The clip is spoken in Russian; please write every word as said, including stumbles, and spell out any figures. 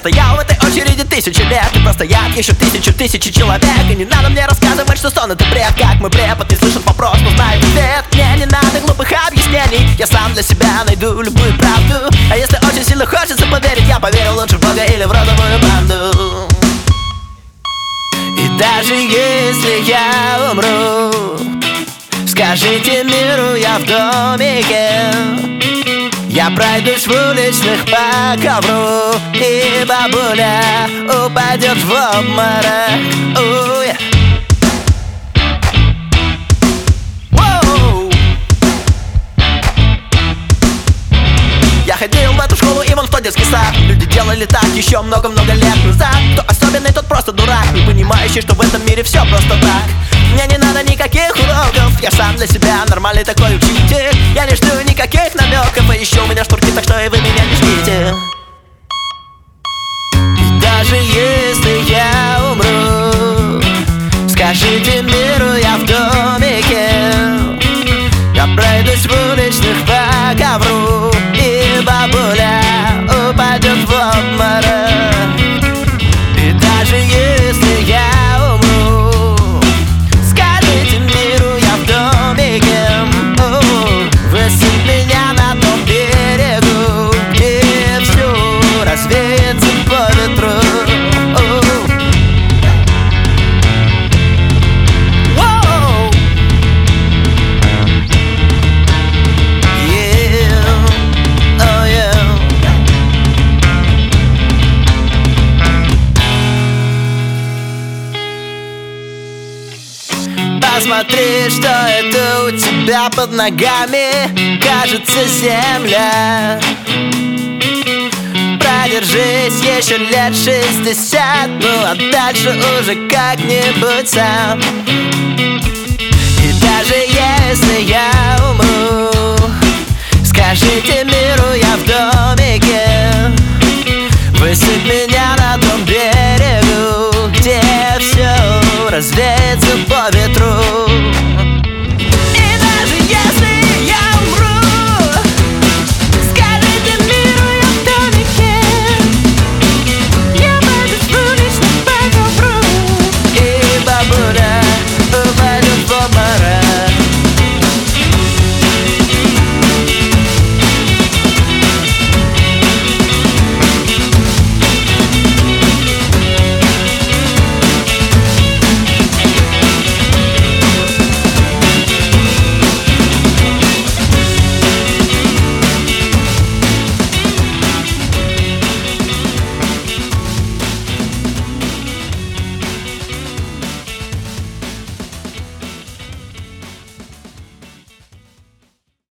стоял в этой очереди тысячу лет, и простоят еще тысячу тысячи человек. И не надо мне рассказывать, что сон это бред. Как мой препод не слышит вопрос, но знает ответ. Мне не надо глупых объяснений, я сам для себя найду любую правду. А если очень сильно хочется поверить, я поверю лучше в Бога или в родовую банду. И даже если я умру, скажите миру, я в домике. Я пройдусь в уличных по ковру, и бабуля упадет в обморок. Уй. Я ходил в эту школу и вон в тот детский сад. Люди делали так еще много-много лет назад. Кто особенный, тот просто дурак, не понимающий, что в этом мире все просто так. Мне не надо никаких уроков, я сам для себя нормальный такой учитель. Я не жду никаких намеков, а еще у меня шторки, так что и вы меня не ждите. И даже если я умру, скажите миру, я в домике. Я пройдусь в уличных по ковру, и бабуля упадет в обморок. И даже если я умру, скажите миру, я в домике. Высыпь меня на том берегу, где все развеется по ветру. Посмотри, что это у тебя под ногами. Кажется, земля. Продержись еще лет шестьдесят, ну а дальше уже как-нибудь сам. И даже если я умру, скажите миру, я в домике. Высыпь меня на том берегу, где все развеется по ветру.